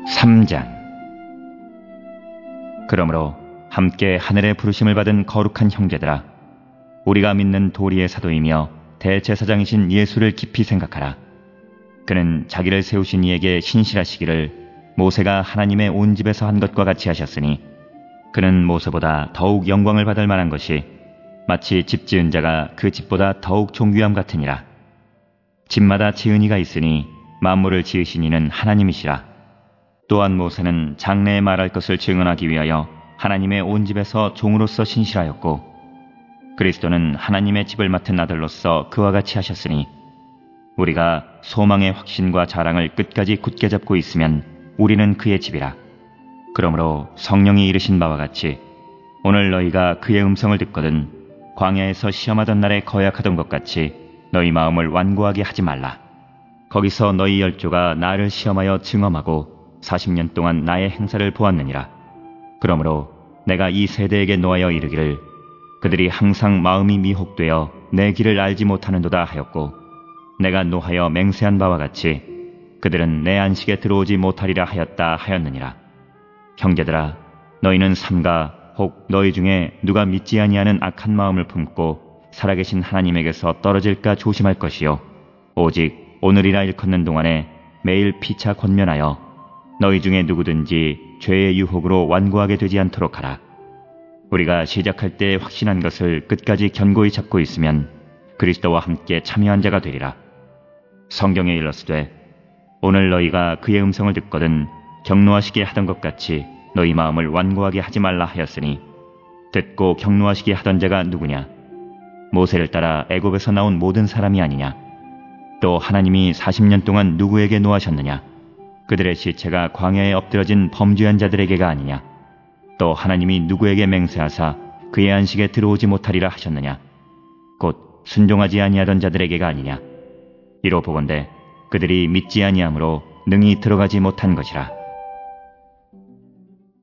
3장. 그러므로 함께 하늘의 부르심을 받은 거룩한 형제들아, 우리가 믿는 도리의 사도이며 대제사장이신 예수를 깊이 생각하라. 그는 자기를 세우신 이에게 신실하시기를 모세가 하나님의 온 집에서 한 것과 같이 하셨으니, 그는 모세보다 더욱 영광을 받을 만한 것이 마치 집 지은 자가 그 집보다 더욱 존귀함 같으니라. 집마다 지은 이가 있으니 만물을 지으신 이는 하나님이시라. 또한 모세는 장래에 말할 것을 증언하기 위하여 하나님의 온 집에서 종으로서 신실하였고, 그리스도는 하나님의 집을 맡은 아들로서 그와 같이 하셨으니, 우리가 소망의 확신과 자랑을 끝까지 굳게 잡고 있으면 우리는 그의 집이라. 그러므로 성령이 이르신 바와 같이 오늘 너희가 그의 음성을 듣거든 광야에서 시험하던 날에 거약하던 것 같이 너희 마음을 완고하게 하지 말라. 거기서 너희 열조가 나를 시험하여 증험하고 40년 동안 나의 행사를 보았느니라. 그러므로 내가 이 세대에게 노하여 이르기를 그들이 항상 마음이 미혹되어 내 길을 알지 못하는도다 하였고, 내가 노하여 맹세한 바와 같이 그들은 내 안식에 들어오지 못하리라 하였다 하였느니라. 형제들아, 너희는 삼가 혹 너희 중에 누가 믿지 아니하는 악한 마음을 품고 살아계신 하나님에게서 떨어질까 조심할 것이요, 오직 오늘이라 일컫는 동안에 매일 피차 권면하여 너희 중에 누구든지 죄의 유혹으로 완고하게 되지 않도록 하라. 우리가 시작할 때 확신한 것을 끝까지 견고히 잡고 있으면 그리스도와 함께 참여한 자가 되리라. 성경에 일렀으되 오늘 너희가 그의 음성을 듣거든 격노하시게 하던 것 같이 너희 마음을 완고하게 하지 말라 하였으니, 듣고 격노하시게 하던 자가 누구냐? 모세를 따라 애굽에서 나온 모든 사람이 아니냐? 또 하나님이 40년 동안 누구에게 노하셨느냐? 그들의 시체가 광야에 엎드러진 범죄한 자들에게가 아니냐? 또 하나님이 누구에게 맹세하사 그의 안식에 들어오지 못하리라 하셨느냐? 곧 순종하지 아니하던 자들에게가 아니냐? 이로 보건대 그들이 믿지 아니함으로 능히 들어가지 못한 것이라.